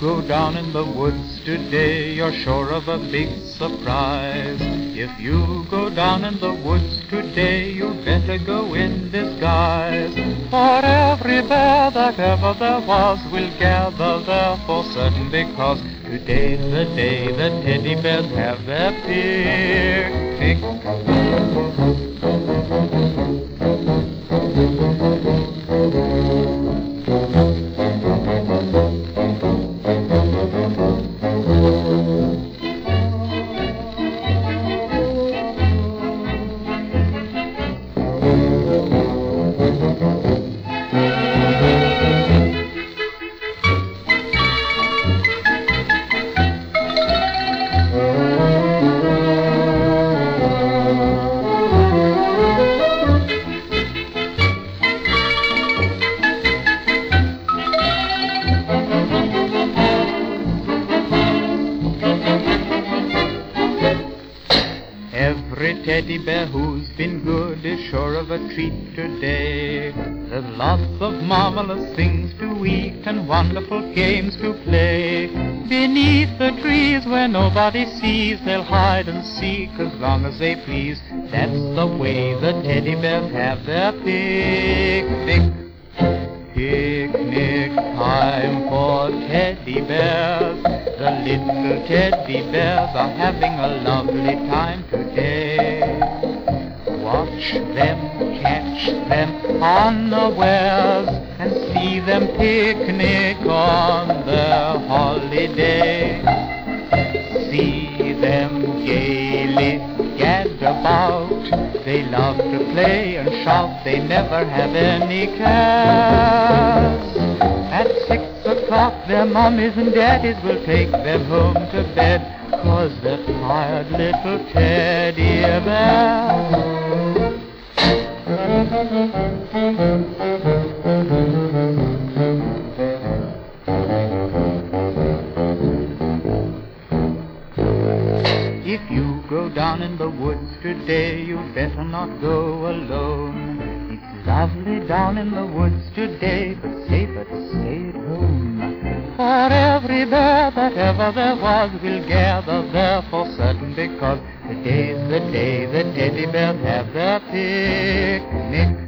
go down in the woods today, you're sure of a big surprise. If you go down in the woods today, you better go in disguise. For every bear that ever there was will gather there for certain, because today's the day the teddy bears have their picnic. Every teddy bear who's been good is sure of a treat today. There's lots of marvelous things to eat and wonderful games to play. Beneath the trees where nobody sees, they'll hide and seek as long as they please. That's the way the teddy bears have their picnic. Picnic time for teddy bears. The little teddy bears are having a lovely time today. Watch them, catch them unawares, and see them picnic on their holiday. See them gaily gad about, they love to play and shout, they never have any cares. At 6 o'clock their mummies and daddies will take them home to bed, 'cause they're tired little teddy bears. If you go down in the woods today, you better not go alone. It's lovely down in the woods today, but safer to stay at home. For every bear that ever there was will gather there for certain, because today's the day the teddy bears have their picnic.